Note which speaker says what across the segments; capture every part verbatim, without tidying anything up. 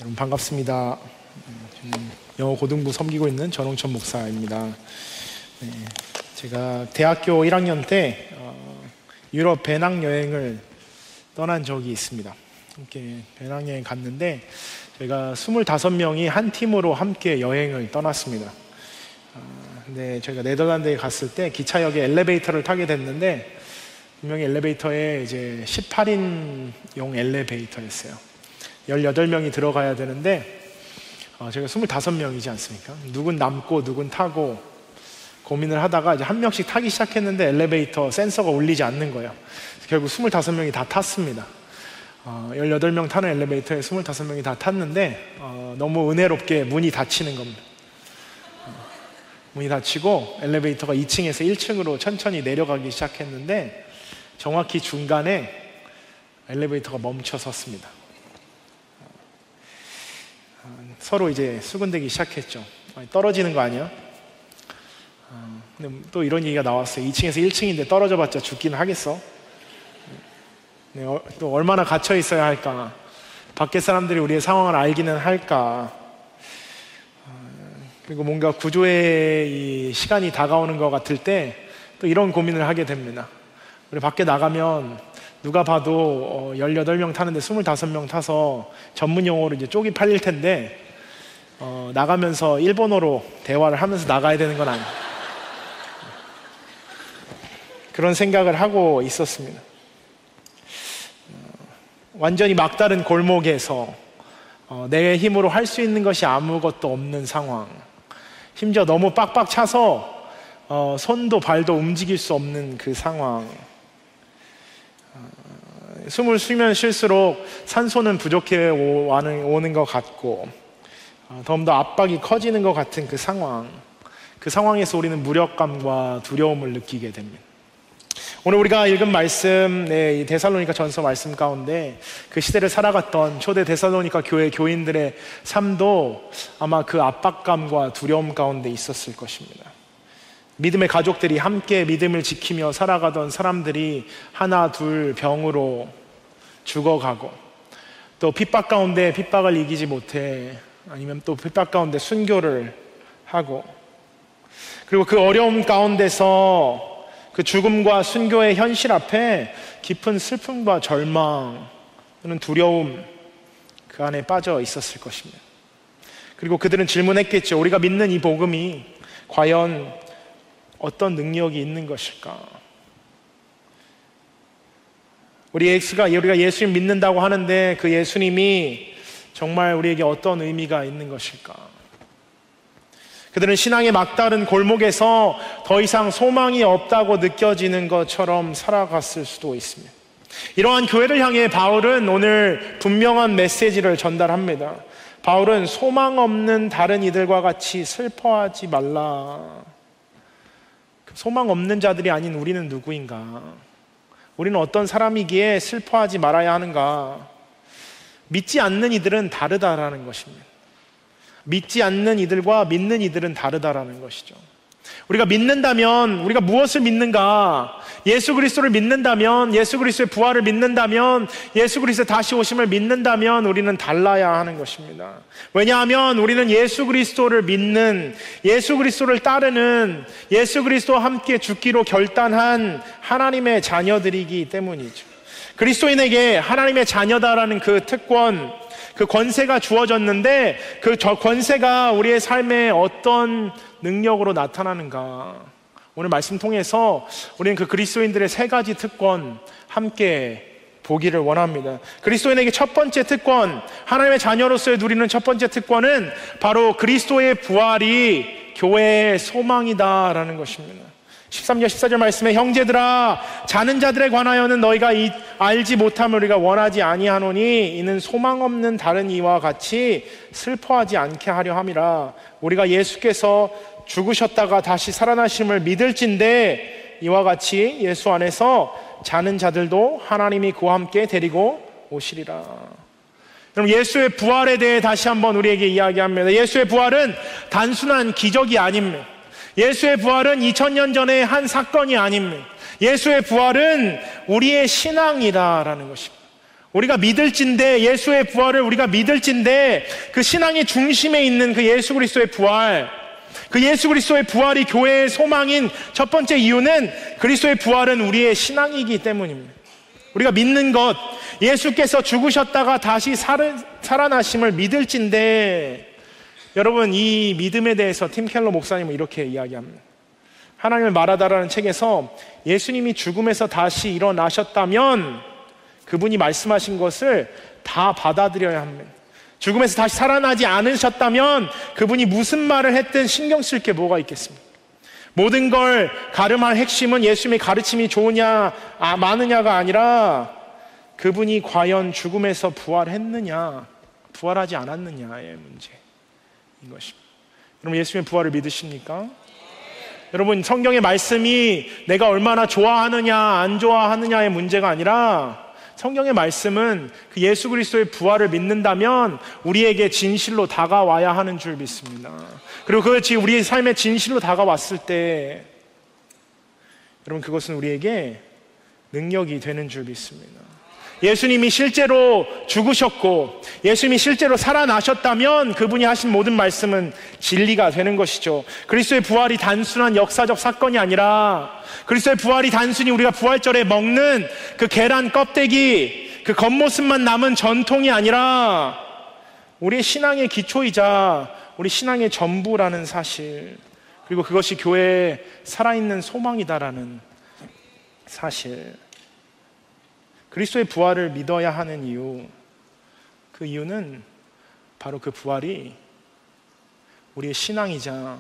Speaker 1: 여러분 반갑습니다. 저는 영어 고등부 섬기고 있는 전홍천 목사입니다. 네, 제가 대학교 일 학년 때 어, 유럽 배낭여행을 떠난 적이 있습니다. 이렇게 배낭여행 갔는데 저희가 스물다섯 명이 한 팀으로 함께 여행을 떠났습니다. 어, 근데 저희가 네덜란드에 갔을 때 기차역에 엘리베이터를 타게 됐는데 분명히 엘리베이터에 이제 십팔 인용 엘리베이터였어요. 열여덟 명이 들어가야 되는데 어, 저희가 스물다섯 명이지 않습니까? 누군 남고 누군 타고 고민을 하다가 이제 한 명씩 타기 시작했는데 엘리베이터 센서가 울리지 않는 거예요. 결국 스물다섯 명이 다 탔습니다. 어, 열여덟 명 타는 엘리베이터에 스물다섯 명이 다 탔는데 어, 너무 은혜롭게 문이 닫히는 겁니다. 어, 문이 닫히고 엘리베이터가 이 층에서 일 층으로 천천히 내려가기 시작했는데 정확히 중간에 엘리베이터가 멈춰 섰습니다. 서로 이제 수군대기 시작했죠. 떨어지는 거 아니야? 어, 근데 또 이런 얘기가 나왔어요. 이 층에서 일 층인데 떨어져봤자 죽기는 하겠어? 네, 어, 또 얼마나 갇혀 있어야 할까? 밖에 사람들이 우리의 상황을 알기는 할까? 어, 그리고 뭔가 구조의 이 시간이 다가오는 것 같을 때 또 이런 고민을 하게 됩니다. 우리 밖에 나가면 누가 봐도 열여덟 명 타는데 스물다섯 명 타서 전문 용어로 이제 쪽이 팔릴 텐데 어, 나가면서 일본어로 대화를 하면서 나가야 되는 건 아니에요. 그런 생각을 하고 있었습니다. 어, 완전히 막다른 골목에서 어, 내 힘으로 할 수 있는 것이 아무것도 없는 상황, 심지어 너무 빡빡 차서 어, 손도 발도 움직일 수 없는 그 상황. 숨을 쉬면 쉴수록 산소는 부족해 오는 것 같고 더욱더 압박이 커지는 것 같은 그 상황, 그 상황에서 우리는 무력감과 두려움을 느끼게 됩니다. 오늘 우리가 읽은 말씀, 네, 이 데살로니가 전서 말씀 가운데 그 시대를 살아갔던 초대 데살로니가 교회 교인들의 삶도 아마 그 압박감과 두려움 가운데 있었을 것입니다. 믿음의 가족들이 함께 믿음을 지키며 살아가던 사람들이 하나 둘 병으로 죽어가고, 또 핍박 가운데 핍박을 이기지 못해 아니면 또 핍박 가운데 순교를 하고, 그리고 그 어려움 가운데서 그 죽음과 순교의 현실 앞에 깊은 슬픔과 절망 또는 두려움 그 안에 빠져 있었을 것입니다. 그리고 그들은 질문했겠죠. 우리가 믿는 이 복음이 과연 어떤 능력이 있는 것일까? 우리 예수가, 우리가 예수님 믿는다고 하는데 그 예수님이 정말 우리에게 어떤 의미가 있는 것일까? 그들은 신앙의 막다른 골목에서 더 이상 소망이 없다고 느껴지는 것처럼 살아갔을 수도 있습니다. 이러한 교회를 향해 바울은 오늘 분명한 메시지를 전달합니다. 바울은 소망 없는 다른 이들과 같이 슬퍼하지 말라. 소망 없는 자들이 아닌 우리는 누구인가? 우리는 어떤 사람이기에 슬퍼하지 말아야 하는가? 믿지 않는 이들은 다르다라는 것입니다. 믿지 않는 이들과 믿는 이들은 다르다라는 것이죠. 우리가 믿는다면, 우리가 무엇을 믿는가? 예수 그리스도를 믿는다면, 예수 그리스도의 부활을 믿는다면, 예수 그리스도의 다시 오심을 믿는다면 우리는 달라야 하는 것입니다. 왜냐하면 우리는 예수 그리스도를 믿는, 예수 그리스도를 따르는, 예수 그리스도와 함께 죽기로 결단한 하나님의 자녀들이기 때문이죠. 그리스도인에게 하나님의 자녀다라는 그 특권, 그 권세가 주어졌는데 그 저 권세가 우리의 삶에 어떤 능력으로 나타나는가? 오늘 말씀 통해서 우리는 그 그리스도인들의 세 가지 특권 함께 보기를 원합니다. 그리스도인에게 첫 번째 특권, 하나님의 자녀로서의 누리는 첫 번째 특권은 바로 그리스도의 부활이 교회의 소망이다라는 것입니다. 십삼 절 십사 절 말씀에 형제들아 자는 자들에 관하여는 너희가 이, 알지 못함을 우리가 원하지 아니하노니 이는 소망 없는 다른 이와 같이 슬퍼하지 않게 하려 함이라. 우리가 예수께서 죽으셨다가 다시 살아나심을 믿을진대 이와 같이 예수 안에서 자는 자들도 하나님이 그와 함께 데리고 오시리라. 여러분, 예수의 부활에 대해 다시 한번 우리에게 이야기합니다. 예수의 부활은 단순한 기적이 아닙니다. 예수의 부활은 이천 년 전의 한 사건이 아닙니다. 예수의 부활은 우리의 신앙이다라는 것입니다. 우리가 믿을진데, 예수의 부활을 우리가 믿을진데, 그 신앙의 중심에 있는 그 예수 그리스도의 부활, 그 예수 그리스도의 부활이 교회의 소망인 첫 번째 이유는 그리스도의 부활은 우리의 신앙이기 때문입니다. 우리가 믿는 것, 예수께서 죽으셨다가 다시 살아나심을 믿을진데, 여러분, 이 믿음에 대해서 팀 켈러 목사님은 이렇게 이야기합니다. 하나님을 말하다라는 책에서 예수님이 죽음에서 다시 일어나셨다면 그분이 말씀하신 것을 다 받아들여야 합니다. 죽음에서 다시 살아나지 않으셨다면 그분이 무슨 말을 했든 신경 쓸 게 뭐가 있겠습니까? 모든 걸 가름할 핵심은 예수님의 가르침이 좋으냐 아, 많으냐가 아니라 그분이 과연 죽음에서 부활했느냐 부활하지 않았느냐의 문제인 것입니다. 여러분, 예수님의 부활을 믿으십니까? 여러분, 성경의 말씀이 내가 얼마나 좋아하느냐 안 좋아하느냐의 문제가 아니라 성경의 말씀은 그 예수 그리스도의 부활을 믿는다면 우리에게 진실로 다가와야 하는 줄 믿습니다. 그리고 그것이 우리의 삶에 진실로 다가왔을 때 여러분, 그것은 우리에게 능력이 되는 줄 믿습니다. 예수님이 실제로 죽으셨고 예수님이 실제로 살아나셨다면 그분이 하신 모든 말씀은 진리가 되는 것이죠. 그리스도의 부활이 단순한 역사적 사건이 아니라, 그리스도의 부활이 단순히 우리가 부활절에 먹는 그 계란 껍데기, 그 겉모습만 남은 전통이 아니라 우리의 신앙의 기초이자 우리 신앙의 전부라는 사실, 그리고 그것이 교회에 살아있는 소망이다라는 사실. 그리스도의 부활을 믿어야 하는 이유, 그 이유는 바로 그 부활이 우리의 신앙이자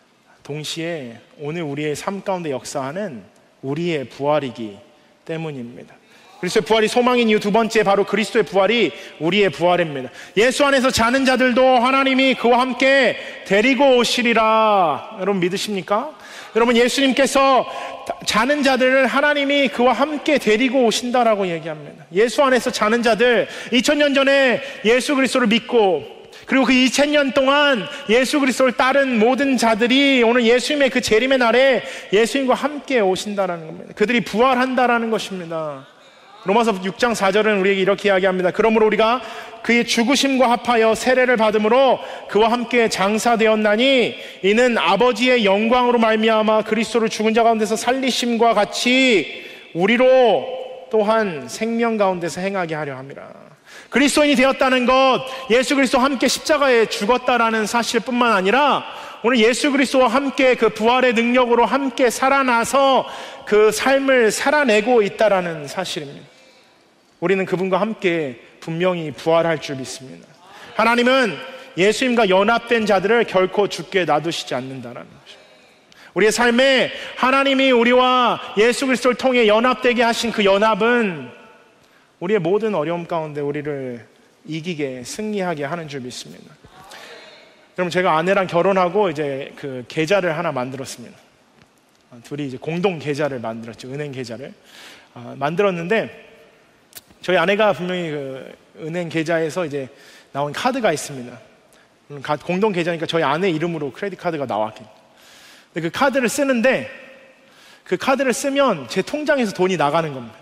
Speaker 1: 동시에 오늘 우리의 삶 가운데 역사하는 우리의 부활이기 때문입니다. 그리스도의 부활이 소망인 이유 두 번째, 바로 그리스도의 부활이 우리의 부활입니다. 예수 안에서 자는 자들도 하나님이 그와 함께 데리고 오시리라. 여러분, 믿으십니까? 여러분, 예수님께서 자는 자들을 하나님이 그와 함께 데리고 오신다라고 얘기합니다. 예수 안에서 자는 자들, 이천 년 전에 예수 그리스도를 믿고 그리고 그 이천 년 동안 예수 그리스도를 따른 모든 자들이 오늘 예수님의 그 재림의 날에 예수님과 함께 오신다라는 겁니다. 그들이 부활한다라는 것입니다. 로마서 육 장 사 절은 우리에게 이렇게 이야기합니다. 그러므로 우리가 그의 죽으심과 합하여 세례를 받음으로 그와 함께 장사되었나니 이는 아버지의 영광으로 말미암아 그리스도를 죽은 자 가운데서 살리심과 같이 우리로 또한 생명 가운데서 행하게 하려 함이라. 그리스도인이 되었다는 것, 예수 그리스도와 함께 십자가에 죽었다라는 사실뿐만 아니라 오늘 예수 그리스도와 함께 그 부활의 능력으로 함께 살아나서 그 삶을 살아내고 있다라는 사실입니다. 우리는 그분과 함께 분명히 부활할 줄 믿습니다. 하나님은 예수님과 연합된 자들을 결코 죽게 놔두시지 않는다는 것입니다. 우리의 삶에 하나님이 우리와 예수 그리스도를 통해 연합되게 하신 그 연합은 우리의 모든 어려움 가운데 우리를 이기게, 승리하게 하는 줄 믿습니다. 여러분, 제가 아내랑 결혼하고 이제 그 계좌를 하나 만들었습니다. 둘이 이제 공동 계좌를 만들었죠. 은행 계좌를 아, 만들었는데 저희 아내가 분명히 그 은행 계좌에서 이제 나온 카드가 있습니다. 공동 계좌니까 저희 아내 이름으로 크레딧 카드가 나왔긴. 근데 그 카드를 쓰는데 그 카드를 쓰면 제 통장에서 돈이 나가는 겁니다.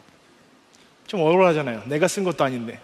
Speaker 1: 좀 억울하잖아요. 내가 쓴 것도 아닌데.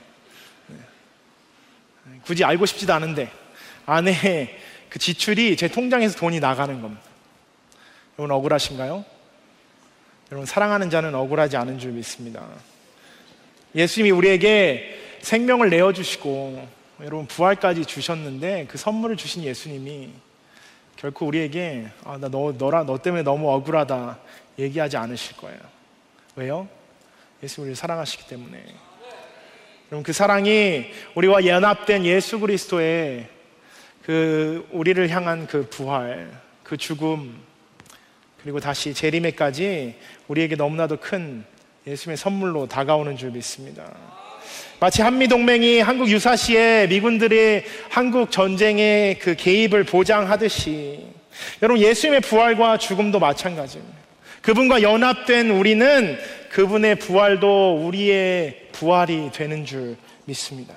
Speaker 1: 굳이 알고 싶지도 않은데 아내의 그 지출이 제 통장에서 돈이 나가는 겁니다. 여러분, 억울하신가요? 여러분, 사랑하는 자는 억울하지 않은 줄 믿습니다. 예수님이 우리에게 생명을 내어주시고 여러분 부활까지 주셨는데 그 선물을 주신 예수님이 결코 우리에게 아, 나 너, 너라, 너 때문에 너무 억울하다 얘기하지 않으실 거예요. 왜요? 예수 우리를 사랑하시기 때문에. 여러분, 그 사랑이 우리와 연합된 예수 그리스도의 그 우리를 향한 그 부활, 그 죽음, 그리고 다시 재림에까지 우리에게 너무나도 큰 예수님의 선물로 다가오는 줄 믿습니다. 마치 한미동맹이 한국 유사시에 미군들의 한국 전쟁의 그 개입을 보장하듯이 여러분, 예수님의 부활과 죽음도 마찬가지입니다. 그분과 연합된 우리는 그분의 부활도 우리의 부활이 되는 줄 믿습니다.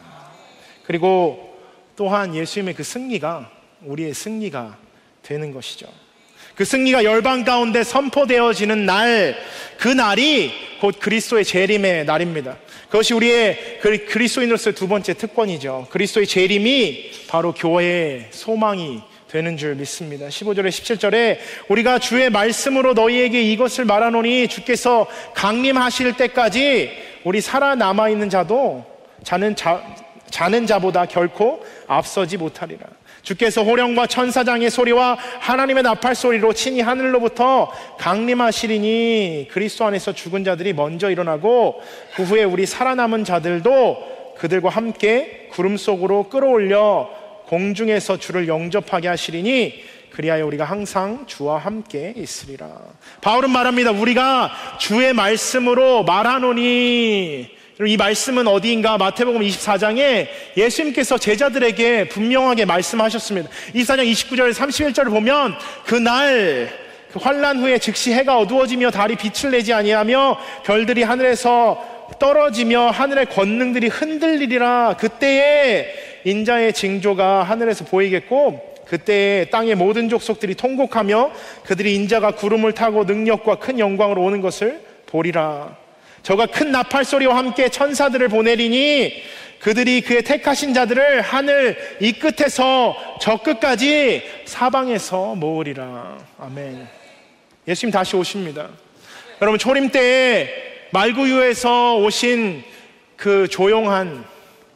Speaker 1: 그리고 또한 예수님의 그 승리가 우리의 승리가 되는 것이죠. 그 승리가 열방 가운데 선포되어지는 날, 그 날이 곧 그리스도의 재림의 날입니다. 그것이 우리의 그리스도인으로서의 두 번째 특권이죠. 그리스도의 재림이 바로 교회의 소망이 되는 줄 믿습니다. 십오 절에 십칠 절에 우리가 주의 말씀으로 너희에게 이것을 말하노니 주께서 강림하실 때까지 우리 살아남아 있는 자도 자는 자, 자는 자보다 결코 앞서지 못하리라. 주께서 호령과 천사장의 소리와 하나님의 나팔 소리로 친히 하늘로부터 강림하시리니 그리스도 안에서 죽은 자들이 먼저 일어나고 그 후에 우리 살아남은 자들도 그들과 함께 구름 속으로 끌어올려 공중에서 주를 영접하게 하시리니 그리하여 우리가 항상 주와 함께 있으리라. 바울은 말합니다. 우리가 주의 말씀으로 말하노니, 이 말씀은 어디인가? 마태복음 이십사 장에 예수님께서 제자들에게 분명하게 말씀하셨습니다. 이십사 장 이십구 절 삼십일 절을 보면 그날 그 환난 후에 즉시 해가 어두워지며 달이 빛을 내지 아니하며 별들이 하늘에서 떨어지며 하늘의 권능들이 흔들리리라. 그때에 인자의 징조가 하늘에서 보이겠고 그때에 땅의 모든 족속들이 통곡하며 그들이 인자가 구름을 타고 능력과 큰 영광으로 오는 것을 보리라. 저가 큰 나팔 소리와 함께 천사들을 보내리니 그들이 그의 택하신 자들을 하늘 이 끝에서 저 끝까지 사방에서 모으리라. 아멘. 예수님 다시 오십니다. 여러분, 초림 때에 말구유에서 오신 그 조용한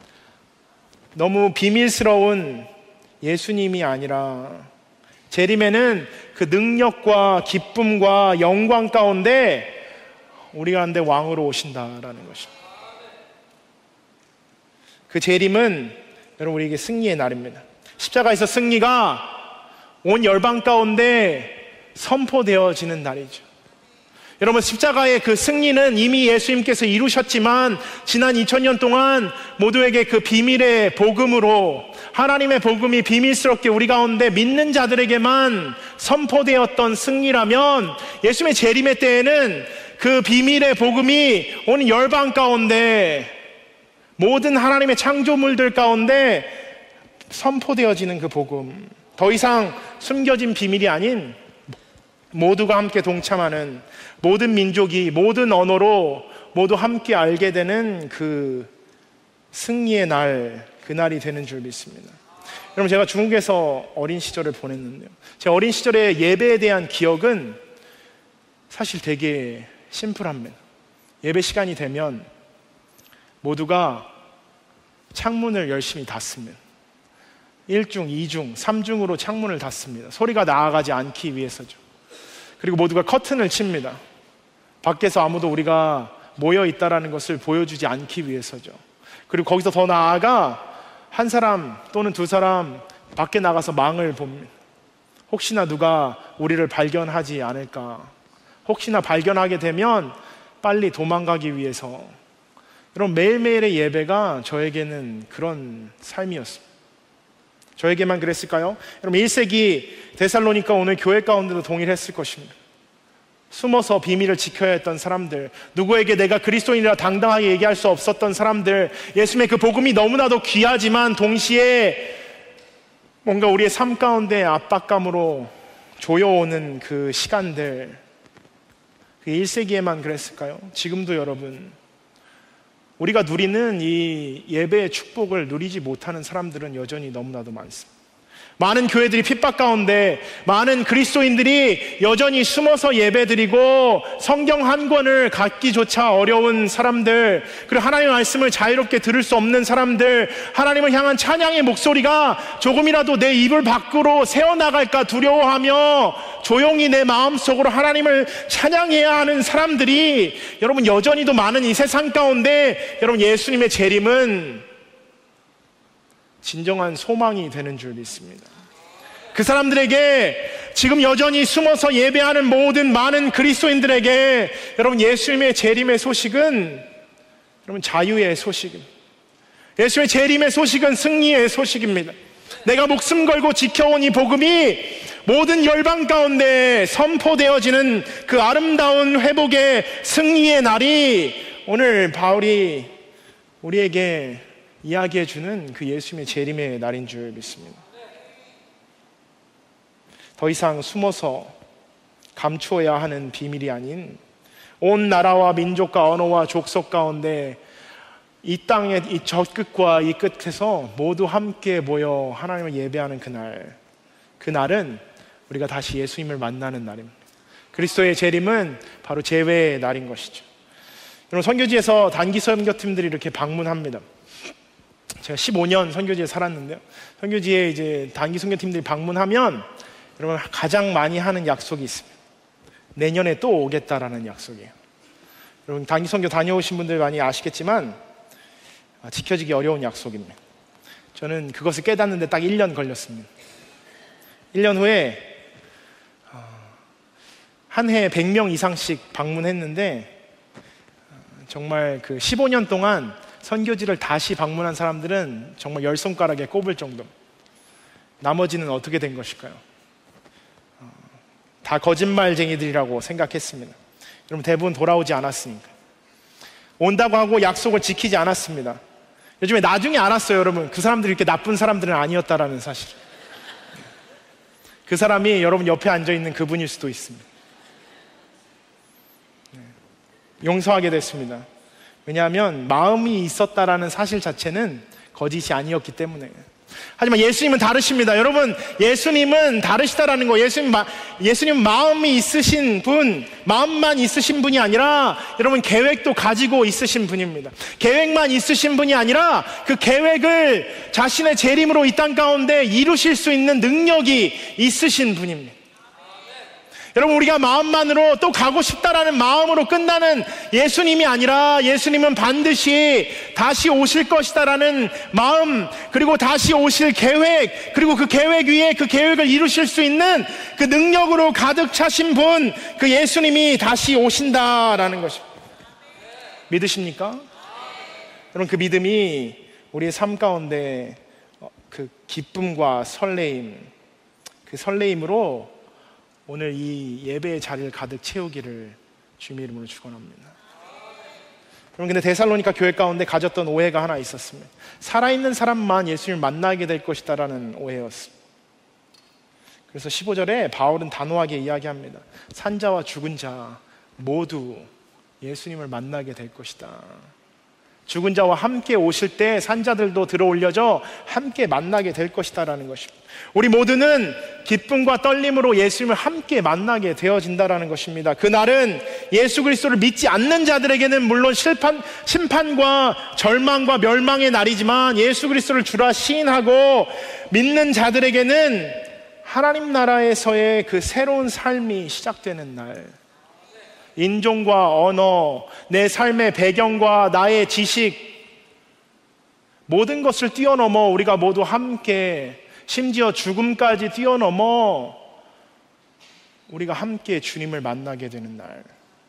Speaker 1: 너무 비밀스러운 예수님이 아니라 재림에는 그 능력과 기쁨과 영광 가운데 우리 가운데 왕으로 오신다라는 것입니다. 그 재림은 여러분 우리에게 승리의 날입니다. 십자가에서 승리가 온 열방 가운데 선포되어지는 날이죠. 여러분, 십자가의 그 승리는 이미 예수님께서 이루셨지만 지난 이천 년 동안 모두에게 그 비밀의 복음으로 하나님의 복음이 비밀스럽게 우리 가운데 믿는 자들에게만 선포되었던 승리라면 예수님의 재림의 때에는 그 비밀의 복음이 온 열방 가운데 모든 하나님의 창조물들 가운데 선포되어지는 그 복음, 더 이상 숨겨진 비밀이 아닌 모두가 함께 동참하는, 모든 민족이 모든 언어로 모두 함께 알게 되는 그 승리의 날, 그날이 되는 줄 믿습니다. 여러분, 제가 중국에서 어린 시절을 보냈는데요, 제 어린 시절의 예배에 대한 기억은 사실 되게 심플합니다. 예배 시간이 되면 모두가 창문을 열심히 닫습니다. 일 중, 이 중, 삼 중으로 창문을 닫습니다. 소리가 나아가지 않기 위해서죠. 그리고 모두가 커튼을 칩니다. 밖에서 아무도 우리가 모여 있다라는 것을 보여주지 않기 위해서죠. 그리고 거기서 더 나아가 한 사람 또는 두 사람 밖에 나가서 망을 봅니다. 혹시나 누가 우리를 발견하지 않을까, 혹시나 발견하게 되면 빨리 도망가기 위해서. 여러분, 매일매일의 예배가 저에게는 그런 삶이었습니다. 저에게만 그랬을까요? 여러분, 일 세기 데살로니가 오늘 교회 가운데도 동일했을 것입니다. 숨어서 비밀을 지켜야 했던 사람들, 누구에게 내가 그리스도인이라 당당하게 얘기할 수 없었던 사람들, 예수님의 그 복음이 너무나도 귀하지만 동시에 뭔가 우리의 삶 가운데 압박감으로 조여오는 그 시간들, 그 일 세기에만 그랬을까요? 지금도 여러분, 우리가 누리는 이 예배의 축복을 누리지 못하는 사람들은 여전히 너무나도 많습니다. 많은 교회들이 핍박 가운데, 많은 그리스도인들이 여전히 숨어서 예배드리고 성경 한 권을 갖기조차 어려운 사람들, 그리고 하나님의 말씀을 자유롭게 들을 수 없는 사람들, 하나님을 향한 찬양의 목소리가 조금이라도 내 입을 밖으로 새어나갈까 두려워하며 조용히 내 마음속으로 하나님을 찬양해야 하는 사람들이 여러분 여전히도 많은 이 세상 가운데, 여러분 예수님의 재림은 진정한 소망이 되는 줄 믿습니다. 그 사람들에게, 지금 여전히 숨어서 예배하는 모든 많은 그리스도인들에게 여러분 예수님의 재림의 소식은 여러분 자유의 소식입니다. 예수님의 재림의 소식은 승리의 소식입니다. 내가 목숨 걸고 지켜온 이 복음이 모든 열방 가운데 선포되어지는 그 아름다운 회복의 승리의 날이 오늘 바울이 우리에게 이야기해주는 그 예수님의 재림의 날인 줄 믿습니다. 더 이상 숨어서 감추어야 하는 비밀이 아닌 온 나라와 민족과 언어와 족속 가운데 이 땅의 이 저 끝과 이 끝에서 모두 함께 모여 하나님을 예배하는 그날, 그날은 우리가 다시 예수님을 만나는 날입니다. 그리스도의 재림은 바로 재회의 날인 것이죠. 여러분, 선교지에서 단기 선교팀들이 이렇게 방문합니다. 제가 십오 년 선교지에 살았는데요, 선교지에 이제 단기 선교팀들이 방문하면 여러분 가장 많이 하는 약속이 있습니다. 내년에 또 오겠다라는 약속이에요. 여러분, 단기 선교 다녀오신 분들 많이 아시겠지만 지켜지기 어려운 약속입니다. 저는 그것을 깨닫는데 딱 일 년 걸렸습니다. 일 년 후에 한 해에 백 명 이상씩 방문했는데, 정말 그 십오 년 동안 선교지를 다시 방문한 사람들은 정말 열 손가락에 꼽을 정도. 나머지는 어떻게 된 것일까요? 다 거짓말쟁이들이라고 생각했습니다. 여러분, 대부분 돌아오지 않았습니까? 온다고 하고 약속을 지키지 않았습니다. 요즘에 나중에 알았어요, 여러분. 그 사람들이 이렇게 나쁜 사람들은 아니었다라는 사실. 그 사람이 여러분 옆에 앉아있는 그분일 수도 있습니다. 용서하게 됐습니다. 왜냐하면 마음이 있었다라는 사실 자체는 거짓이 아니었기 때문에. 하지만 예수님은 다르십니다. 여러분, 예수님은 다르시다라는 거. 예수님, 예수님은 마음이 있으신 분, 마음만 있으신 분이 아니라 여러분 계획도 가지고 있으신 분입니다. 계획만 있으신 분이 아니라 그 계획을 자신의 재림으로 이 땅 가운데 이루실 수 있는 능력이 있으신 분입니다. 여러분, 우리가 마음만으로 또 가고 싶다라는 마음으로 끝나는 예수님이 아니라 예수님은 반드시 다시 오실 것이다라는 마음, 그리고 다시 오실 계획, 그리고 그 계획 위에 그 계획을 이루실 수 있는 그 능력으로 가득 차신 분, 그 예수님이 다시 오신다라는 것입니다. 믿으십니까? 여러분, 그 믿음이 우리의 삶 가운데 그 기쁨과 설레임, 그 설레임으로 오늘 이 예배의 자리를 가득 채우기를 주님의 이름으로 축원합니다. 여러분, 근데 데살로니가 교회 가운데 가졌던 오해가 하나 있었습니다. 살아있는 사람만 예수님을 만나게 될 것이다라는 오해였습니다. 그래서 십오 절에 바울은 단호하게 이야기합니다. 산자와 죽은 자 모두 예수님을 만나게 될 것이다. 죽은 자와 함께 오실 때 산자들도 들어올려져 함께 만나게 될 것이다라는 것입니다. 우리 모두는 기쁨과 떨림으로 예수님을 함께 만나게 되어진다라는 것입니다. 그날은 예수 그리스도를 믿지 않는 자들에게는 물론 실판, 심판과 절망과 멸망의 날이지만, 예수 그리스도를 주라 시인하고 믿는 자들에게는 하나님 나라에서의 그 새로운 삶이 시작되는 날, 인종과 언어, 내 삶의 배경과 나의 지식, 모든 것을 뛰어넘어 우리가 모두 함께, 심지어 죽음까지 뛰어넘어 우리가 함께 주님을 만나게 되는 날.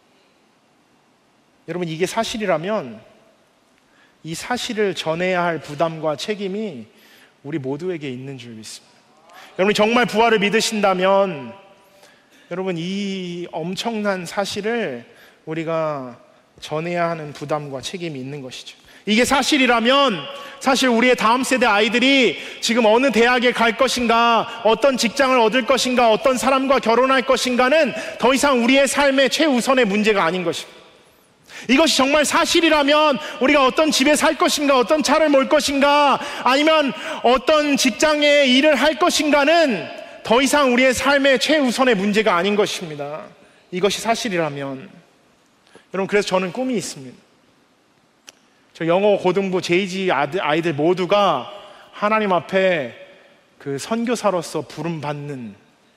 Speaker 1: 여러분, 이게 사실이라면 이 사실을 전해야 할 부담과 책임이 우리 모두에게 있는 줄 믿습니다. 여러분이 정말 부활을 믿으신다면 여러분, 이 엄청난 사실을 우리가 전해야 하는 부담과 책임이 있는 것이죠. 이게 사실이라면 사실 우리의 다음 세대 아이들이 지금 어느 대학에 갈 것인가, 어떤 직장을 얻을 것인가, 어떤 사람과 결혼할 것인가는 더 이상 우리의 삶의 최우선의 문제가 아닌 것입니다. 이것이 정말 사실이라면 우리가 어떤 집에 살 것인가, 어떤 차를 몰 것인가, 아니면 어떤 직장에 일을 할 것인가는 더 이상 우리의 삶의 최우선의 문제가 아닌 것입니다. 이것이 사실이라면. 여러분, 그래서 저는 꿈이 있습니다. 저 영어 고등부 제이지 아이들 모두가 하나님 앞에 그 선교사로서 부름받는,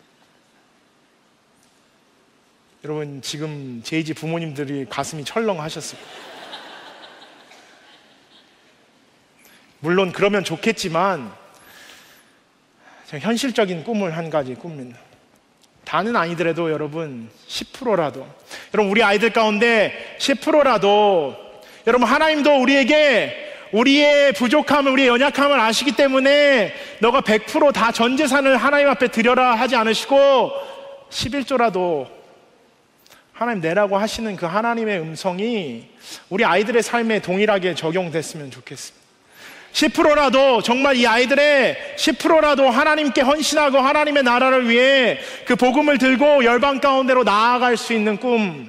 Speaker 1: 여러분 지금 제이지 부모님들이 가슴이 철렁하셨을 거예요. 물론 그러면 좋겠지만 현실적인 꿈을 한 가지 꿉니다. 다는 아니더라도 여러분 십 퍼센트라도, 여러분 우리 아이들 가운데 십 퍼센트라도, 여러분 하나님도 우리에게 우리의 부족함을, 우리의 연약함을 아시기 때문에 너가 백 퍼센트 다 전 재산을 하나님 앞에 드려라 하지 않으시고 십일 조라도 하나님 내라고 하시는 그 하나님의 음성이 우리 아이들의 삶에 동일하게 적용됐으면 좋겠습니다. 십 퍼센트라도 정말 이 아이들의 십 퍼센트라도 하나님께 헌신하고 하나님의 나라를 위해 그 복음을 들고 열방 가운데로 나아갈 수 있는 꿈.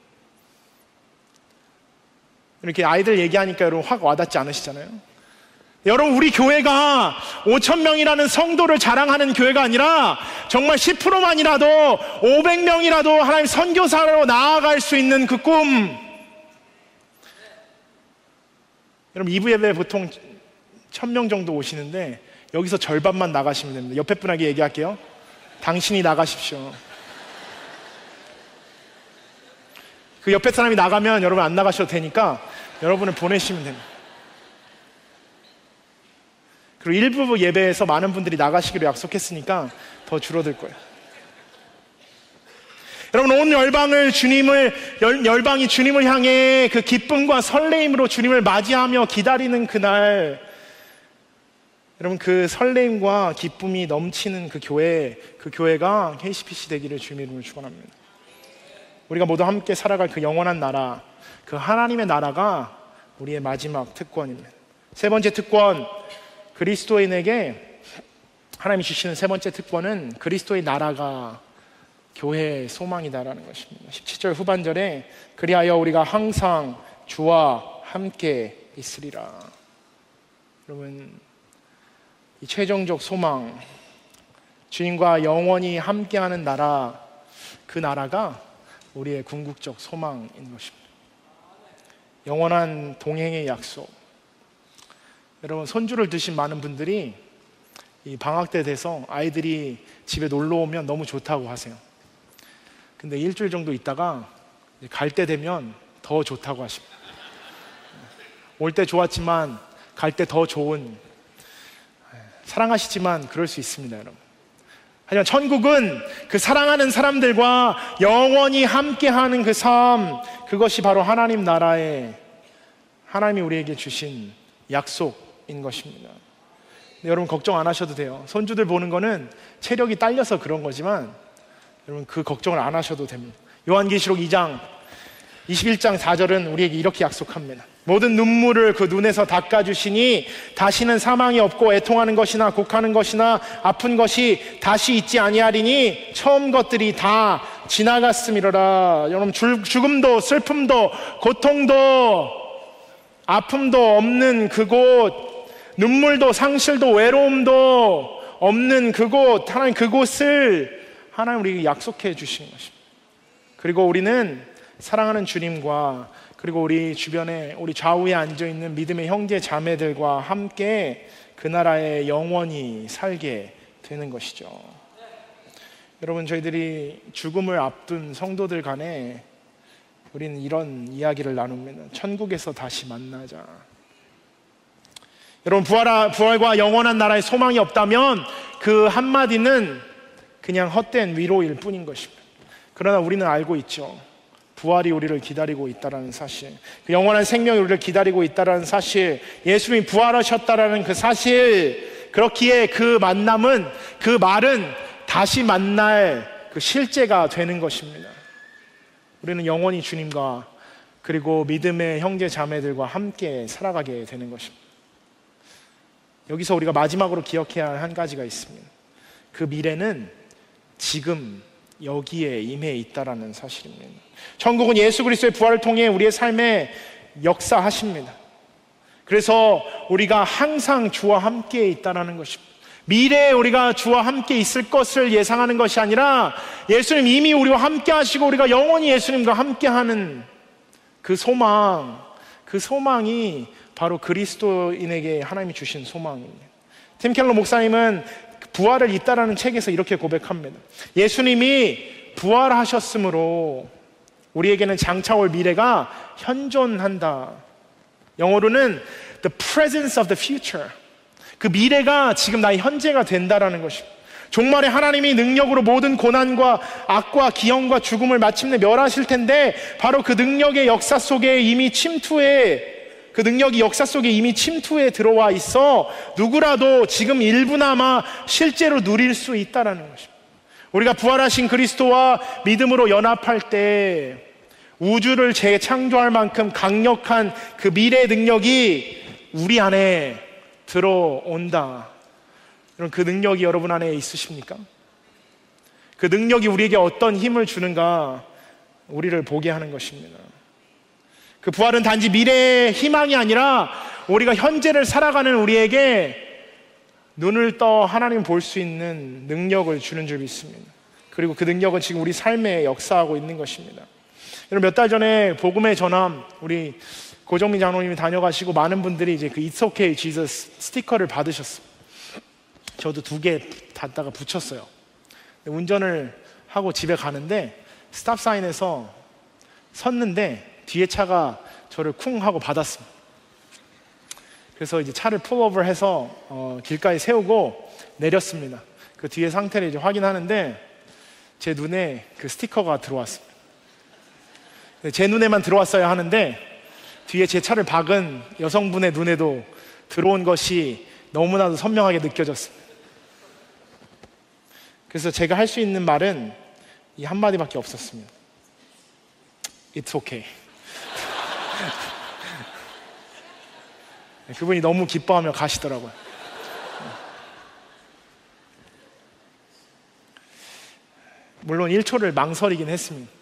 Speaker 1: 이렇게 아이들 얘기하니까 여러분 확 와닿지 않으시잖아요? 여러분, 우리 교회가 오천 명이라는 성도를 자랑하는 교회가 아니라 정말 십 퍼센트만이라도 오백 명이라도 하나님 선교사로 나아갈 수 있는 그 꿈. 여러분, 이 부 예배 보통 천 명 정도 오시는데 여기서 절반만 나가시면 됩니다. 옆에 분에게 얘기할게요. 당신이 나가십시오. 그 옆에 사람이 나가면 여러분 안 나가셔도 되니까 여러분을 보내시면 됩니다. 그리고 일부 예배에서 많은 분들이 나가시기로 약속했으니까 더 줄어들 거예요. 여러분, 온 열방을 주님을 열, 열방이 주님을 향해 그 기쁨과 설레임으로 주님을 맞이하며 기다리는 그날, 여러분, 그 설레임과 기쁨이 넘치는 그 교회, 그 교회가 케이씨피씨 되기를 주님의 이름으로 축원합니다. 우리가 모두 함께 살아갈 그 영원한 나라, 그 하나님의 나라가 우리의 마지막 특권입니다. 세 번째 특권, 그리스도인에게 하나님이 주시는 세 번째 특권은 그리스도의 나라가 교회의 소망이다라는 것입니다. 십칠 절 후반절에 그리하여 우리가 항상 주와 함께 있으리라. 여러분, 이 최종적 소망, 주님과 영원히 함께하는 나라, 그 나라가 우리의 궁극적 소망인 것입니다. 영원한 동행의 약속. 여러분, 손주를 두신 많은 분들이 이 방학 때 돼서 아이들이 집에 놀러 오면 너무 좋다고 하세요. 근데 일주일 정도 있다가 갈 때 되면 더 좋다고 하십니다. 올 때 좋았지만 갈 때 더 좋은, 사랑하시지만 그럴 수 있습니다, 여러분. 하지만 천국은 그 사랑하는 사람들과 영원히 함께하는 그 삶, 그것이 바로 하나님 나라의, 하나님이 우리에게 주신 약속인 것입니다. 여러분, 걱정 안 하셔도 돼요. 손주들 보는 거는 체력이 딸려서 그런 거지만 여러분, 그 걱정을 안 하셔도 됩니다. 요한계시록 이 장 이십일 장 사 절은 우리에게 이렇게 약속합니다. 모든 눈물을 그 눈에서 닦아주시니 다시는 사망이 없고 애통하는 것이나 곡하는 것이나 아픈 것이 다시 있지 아니하리니 처음 것들이 다 지나갔음이로라. 여러분, 죽음도 슬픔도 고통도 아픔도 없는 그곳, 눈물도 상실도 외로움도 없는 그곳, 하나님 그곳을 하나님 우리에게 약속해 주신 것입니다. 그리고 우리는 사랑하는 주님과 그리고 우리 주변에 우리 좌우에 앉아있는 믿음의 형제 자매들과 함께 그 나라에 영원히 살게 되는 것이죠. 여러분, 저희들이 죽음을 앞둔 성도들 간에 우리는 이런 이야기를 나눕니다. 천국에서 다시 만나자. 여러분, 부활, 부활과 영원한 나라의 소망이 없다면 그 한마디는 그냥 헛된 위로일 뿐인 것입니다. 그러나 우리는 알고 있죠. 부활이 우리를 기다리고 있다는 사실, 그 영원한 생명이 우리를 기다리고 있다는 사실, 예수님이 부활하셨다는 그 사실, 그렇기에 그 만남은, 그 말은 다시 만날 그 실제가 되는 것입니다. 우리는 영원히 주님과 그리고 믿음의 형제 자매들과 함께 살아가게 되는 것입니다. 여기서 우리가 마지막으로 기억해야 할 한 가지가 있습니다. 그 미래는 지금 여기에 임해 있다라는 사실입니다. 천국은 예수 그리스도의 부활을 통해 우리의 삶에 역사하십니다. 그래서 우리가 항상 주와 함께 있다라는 것입니다. 미래에 우리가 주와 함께 있을 것을 예상하는 것이 아니라 예수님 이미 우리와 함께 하시고 우리가 영원히 예수님과 함께 하는 그 소망, 그 소망이 바로 그리스도인에게 하나님이 주신 소망입니다. 팀 켈러 목사님은 부활을 잇다라는 책에서 이렇게 고백합니다. 예수님이 부활하셨으므로 우리에게는 장차올 미래가 현존한다. 영어로는 the presence of the future. 그 미래가 지금 나의 현재가 된다라는 것입니다. 종말에 하나님이 능력으로 모든 고난과 악과 기형과 죽음을 마침내 멸하실 텐데 바로 그 능력의 역사 속에 이미 침투해 그 능력이 역사 속에 이미 침투해 들어와 있어 누구라도 지금 일부나마 실제로 누릴 수 있다는 것입니다. 우리가 부활하신 그리스도와 믿음으로 연합할 때 우주를 재창조할 만큼 강력한 그 미래의 능력이 우리 안에 들어온다. 여러분, 그 능력이 여러분 안에 있으십니까? 그 능력이 우리에게 어떤 힘을 주는가 우리를 보게 하는 것입니다. 그 부활은 단지 미래의 희망이 아니라 우리가 현재를 살아가는 우리에게 눈을 떠 하나님 볼 수 있는 능력을 주는 줄 믿습니다. 그리고 그 능력은 지금 우리 삶에 역사하고 있는 것입니다. 여러분, 몇 달 전에 복음의 전함 우리 고정민 장로님이 다녀가시고 많은 분들이 이제 그 It's okay Jesus 스티커를 받으셨어요. 저도 두 개 닫다가 붙였어요. 운전을 하고 집에 가는데 스탑사인에서 섰는데 뒤에 차가 저를 쿵 하고 받았습니다. 그래서 이제 차를 풀오버 해서 어, 길가에 세우고 내렸습니다. 그 뒤에 상태를 이제 확인하는데 제 눈에 그 스티커가 들어왔습니다. 제 눈에만 들어왔어야 하는데 뒤에 제 차를 박은 여성분의 눈에도 들어온 것이 너무나도 선명하게 느껴졌습니다. 그래서 제가 할 수 있는 말은 이 한마디밖에 없었습니다. It's okay. 그분이 너무 기뻐하며 가시더라고요. 물론 일 초를 망설이긴 했습니다.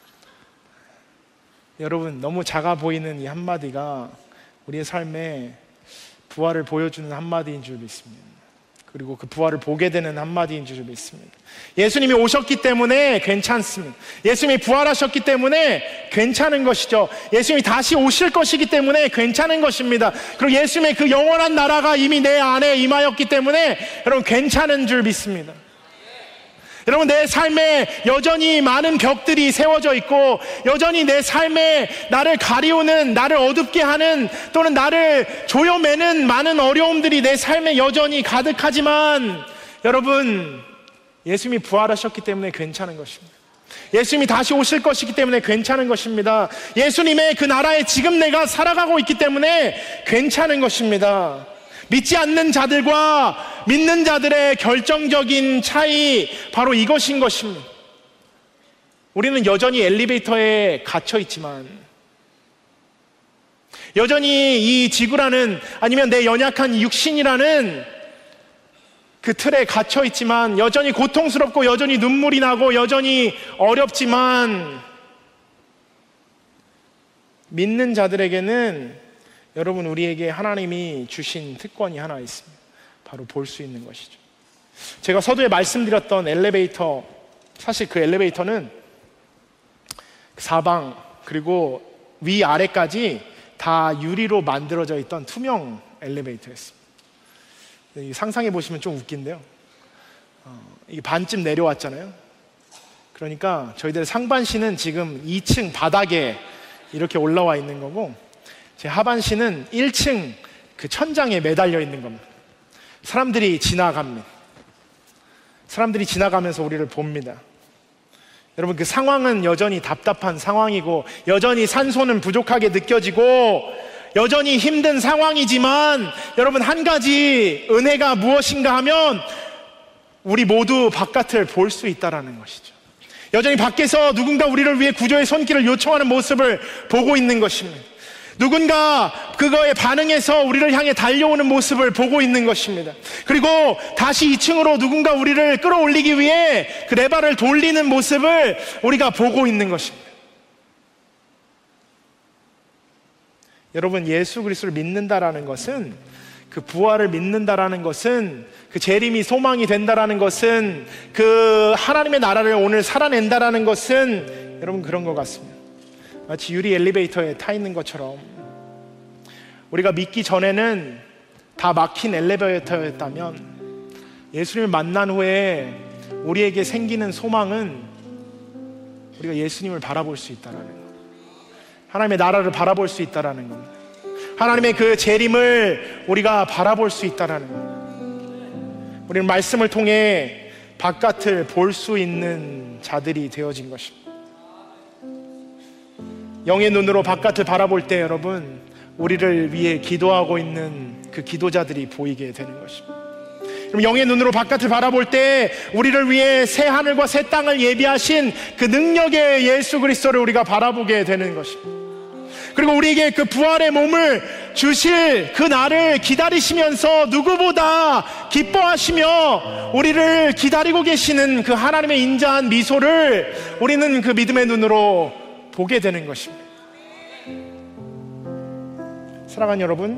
Speaker 1: 여러분, 너무 작아 보이는 이 한마디가 우리의 삶에 부활을 보여주는 한마디인 줄 믿습니다. 그리고 그 부활을 보게 되는 한마디인 줄 믿습니다. 예수님이 오셨기 때문에 괜찮습니다. 예수님이 부활하셨기 때문에 괜찮은 것이죠. 예수님이 다시 오실 것이기 때문에 괜찮은 것입니다. 그리고 예수님의 그 영원한 나라가 이미 내 안에 임하였기 때문에 여러분 괜찮은 줄 믿습니다. 여러분, 내 삶에 여전히 많은 벽들이 세워져 있고 여전히 내 삶에 나를 가리우는, 나를 어둡게 하는, 또는 나를 조여매는 많은 어려움들이 내 삶에 여전히 가득하지만 여러분, 예수님이 부활하셨기 때문에 괜찮은 것입니다. 예수님이 다시 오실 것이기 때문에 괜찮은 것입니다. 예수님의 그 나라에 지금 내가 살아가고 있기 때문에 괜찮은 것입니다. 믿지 않는 자들과 믿는 자들의 결정적인 차이, 바로 이것인 것입니다. 우리는 여전히 엘리베이터에 갇혀 있지만, 여전히 이 지구라는, 아니면 내 연약한 육신이라는 그 틀에 갇혀 있지만, 여전히 고통스럽고 여전히 눈물이 나고 여전히 어렵지만, 믿는 자들에게는 여러분, 우리에게 하나님이 주신 특권이 하나 있습니다. 바로 볼 수 있는 것이죠. 제가 서두에 말씀드렸던 엘리베이터, 사실 그 엘리베이터는 사방 그리고 위아래까지 다 유리로 만들어져 있던 투명 엘리베이터였습니다. 상상해 보시면 좀 웃긴데요. 어, 이게 반쯤 내려왔잖아요. 그러니까 저희들 상반신은 지금 이 층 바닥에 이렇게 올라와 있는 거고, 제 하반신은 일 층 그 천장에 매달려 있는 겁니다. 사람들이 지나갑니다. 사람들이 지나가면서 우리를 봅니다. 여러분, 그 상황은 여전히 답답한 상황이고 여전히 산소는 부족하게 느껴지고 여전히 힘든 상황이지만, 여러분, 한 가지 은혜가 무엇인가 하면 우리 모두 바깥을 볼 수 있다는 것이죠. 여전히 밖에서 누군가 우리를 위해 구조의 손길을 요청하는 모습을 보고 있는 것입니다. 누군가 그거에 반응해서 우리를 향해 달려오는 모습을 보고 있는 것입니다. 그리고 다시 이 층으로 누군가 우리를 끌어올리기 위해 그 레바를 돌리는 모습을 우리가 보고 있는 것입니다. 여러분, 예수 그리스도를 믿는다라는 것은, 그 부활을 믿는다라는 것은, 그 재림이 소망이 된다라는 것은, 그 하나님의 나라를 오늘 살아낸다라는 것은 여러분 그런 것 같습니다. 마치 유리 엘리베이터에 타 있는 것처럼, 우리가 믿기 전에는 다 막힌 엘리베이터였다면 예수님을 만난 후에 우리에게 생기는 소망은 우리가 예수님을 바라볼 수 있다는 것, 하나님의 나라를 바라볼 수 있다는 겁니다. 하나님의 그 재림을 우리가 바라볼 수 있다는 겁니다. 우리는 말씀을 통해 바깥을 볼 수 있는 자들이 되어진 것입니다. 영의 눈으로 바깥을 바라볼 때 여러분, 우리를 위해 기도하고 있는 그 기도자들이 보이게 되는 것입니다. 그럼 영의 눈으로 바깥을 바라볼 때 우리를 위해 새 하늘과 새 땅을 예비하신 그 능력의 예수 그리스도를 우리가 바라보게 되는 것입니다. 그리고 우리에게 그 부활의 몸을 주실 그 날을 기다리시면서 누구보다 기뻐하시며 우리를 기다리고 계시는 그 하나님의 인자한 미소를 우리는 그 믿음의 눈으로 보게 되는 것입니다. 사랑하는 여러분,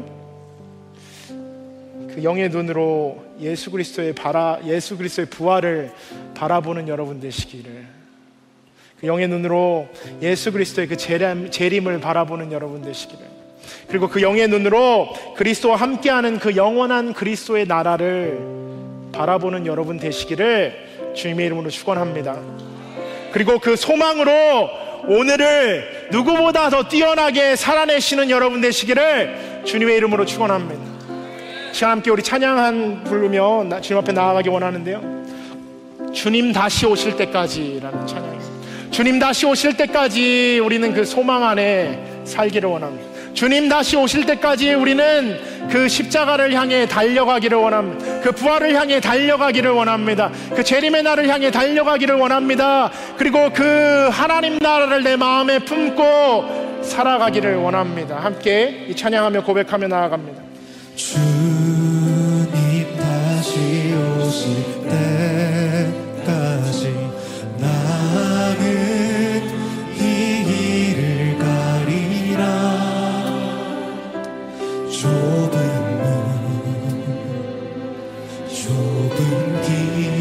Speaker 1: 그 영의 눈으로 예수 그리스도의 바라 예수 그리스도의 부활을 바라보는 여러분 되시기를, 그 영의 눈으로 예수 그리스도의 그 재림, 재림을 바라보는 여러분 되시기를, 그리고 그 영의 눈으로 그리스도와 함께하는 그 영원한 그리스도의 나라를 바라보는 여러분 되시기를 주님의 이름으로 축원합니다. 그리고 그 소망으로 오늘을 누구보다 더 뛰어나게 살아내시는 여러분 되시기를 주님의 이름으로 축원합니다. 시간 함께 우리 찬양한 부르며 주님 앞에 나아가기 원하는데요, 주님 다시 오실 때까지라는 찬양입니다. 주님 다시 오실 때까지 우리는 그 소망 안에 살기를 원합니다. 주님 다시 오실 때까지 우리는 그 십자가를 향해 달려가기를 원합니다. 그 부활을 향해 달려가기를 원합니다. 그 재림의 날을 향해 달려가기를 원합니다. 그리고 그 하나님 나라를 내 마음에 품고 살아가기를 원합니다. 함께 이 찬양하며 고백하며 나아갑니다.
Speaker 2: 주님 다시 오실 때까지 나는 이 길을 가리라. 좁은 문 좁은 길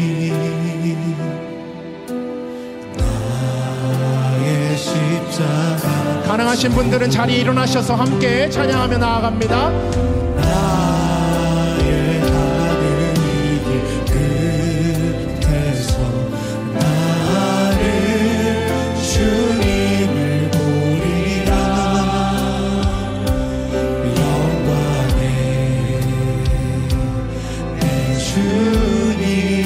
Speaker 2: 나의 십자가.
Speaker 1: 가능하신 분들은 자리에 일어나셔서 함께 찬양하며 나아갑니다.
Speaker 2: 나의 하늘 이 길 끝에서 나를 주님을 보리라. 영광의 내 주님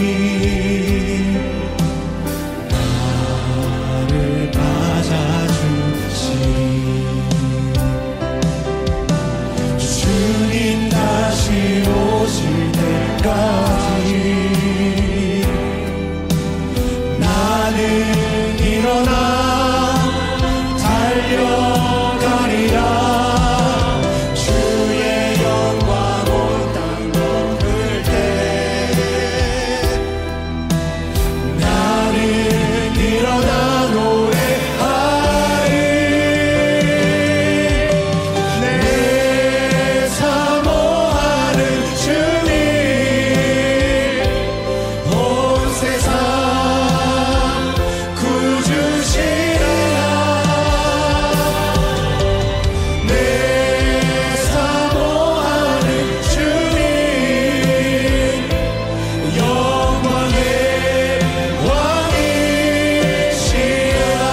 Speaker 2: 나를 맞아주시리. 주님 다시 오실 때까지 나는 일어나 달려가리라. 주의 영광 온 땅 덮을 때 나는 일어나 노래하리. 내 사모하는 주님 온 세상 구주시라. 내 사모하는 주님 영광의 왕이시라.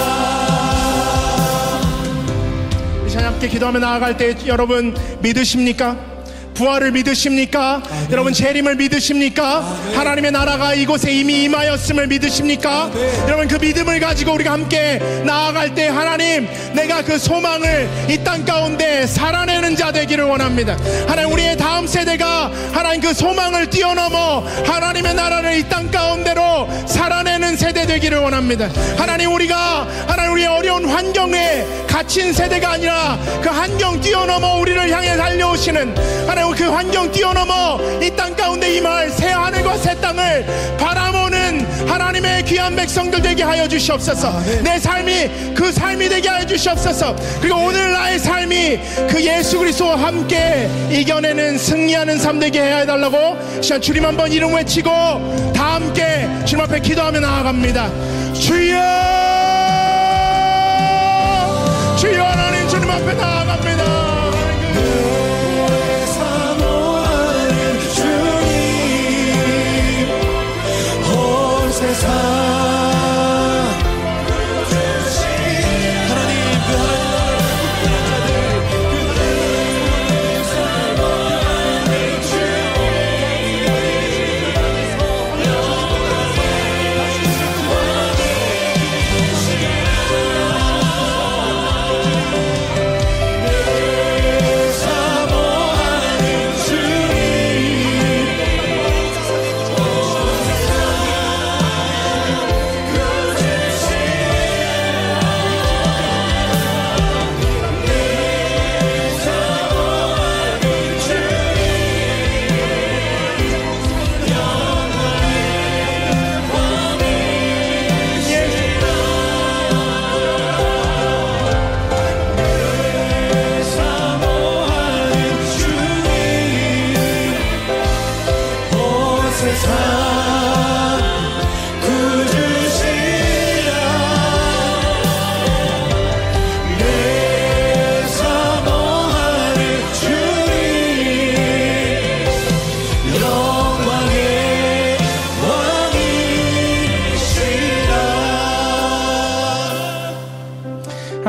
Speaker 1: 우리 찬양 함께 기도하며 나아갈 때 여러분 믿으십니까? 부활을 믿으십니까?
Speaker 2: 네.
Speaker 1: 여러분 재림을 믿으십니까?
Speaker 2: 네.
Speaker 1: 하나님의 나라가 이곳에 이미 임하였음을 믿으십니까?
Speaker 2: 네.
Speaker 1: 여러분 그 믿음을 가지고 우리가 함께 나아갈 때 하나님, 내가 그 소망을 이 땅 가운데 살아내는 자 되기를 원합니다. 하나님, 우리의 다음 세대가 하나님 그 소망을 뛰어넘어 하나님의 나라를 이 땅 가운데로 살아내는 세대 되기를 원합니다. 하나님, 우리가 하나님 우리의 어려운 환경에 갇힌 세대가 아니라 그 환경 뛰어넘어 우리를 향해 달려오시는 하나님, 그 환경 뛰어넘어 이 땅 가운데 임할 새 하늘과 새 땅을 바라보는 하나님의 귀한 백성들 되게 하여 주시옵소서. 내 삶이 그 삶이 되게 하여 주시옵소서. 그리고 오늘 나의 삶이 그 예수 그리스도와 함께 이겨내는 승리하는 삶 되게 해야 해달라고 시간 주님 한번 이름 외치고 다 함께 주님 앞에 기도하며 나아갑니다. 주여, 주여, 하나님 주님 앞에 나아갑니다.
Speaker 2: 세상 하나님, 그 하나님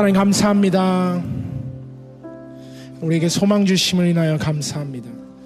Speaker 1: 하나님 감사합니다. 우리에게 소망 주심을 인하여 감사합니다.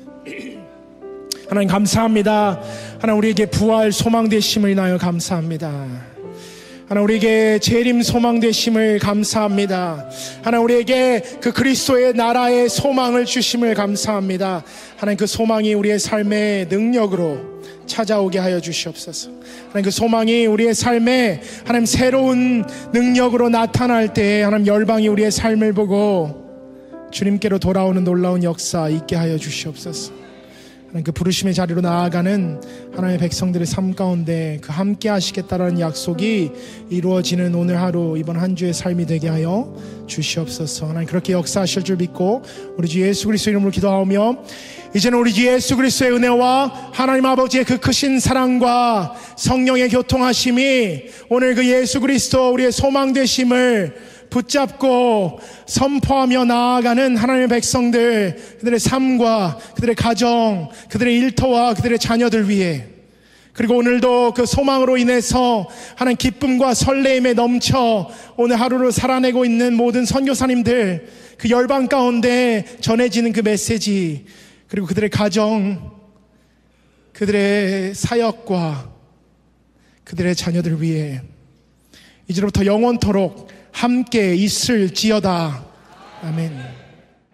Speaker 1: 하나님 감사합니다. 하나님 우리에게 부활 소망 되심을 인하여 감사합니다. 하나님 우리에게 재림 소망 되심을 감사합니다. 하나님 우리에게 그 그리스도의 나라의 소망을 주심을 감사합니다. 하나님 그 소망이 우리의 삶의 능력으로 찾아오게 하여 주시옵소서. 하나님 그 소망이 우리의 삶에 하나님 새로운 능력으로 나타날 때 하나님 열방이 우리의 삶을 보고 주님께로 돌아오는 놀라운 역사 있게 하여 주시옵소서. 그 부르심의 자리로 나아가는 하나님의 백성들의 삶 가운데 그 함께 하시겠다라는 약속이 이루어지는 오늘 하루, 이번 한 주의 삶이 되게 하여 주시옵소서. 하나님 그렇게 역사하실 줄 믿고 우리 주 예수 그리스도 이름으로 기도하오며, 이제는 우리 주 예수 그리스도의 은혜와 하나님 아버지의 그 크신 사랑과 성령의 교통하심이 오늘 그 예수 그리스도 우리의 소망 되심을 붙잡고 선포하며 나아가는 하나님의 백성들, 그들의 삶과 그들의 가정, 그들의 일터와 그들의 자녀들 위해, 그리고 오늘도 그 소망으로 인해서 하나님 기쁨과 설레임에 넘쳐 오늘 하루를 살아내고 있는 모든 선교사님들, 그 열방 가운데 전해지는 그 메시지, 그리고 그들의 가정, 그들의 사역과 그들의 자녀들 위해 이제부터 영원토록 함께 있을지어다. 아멘.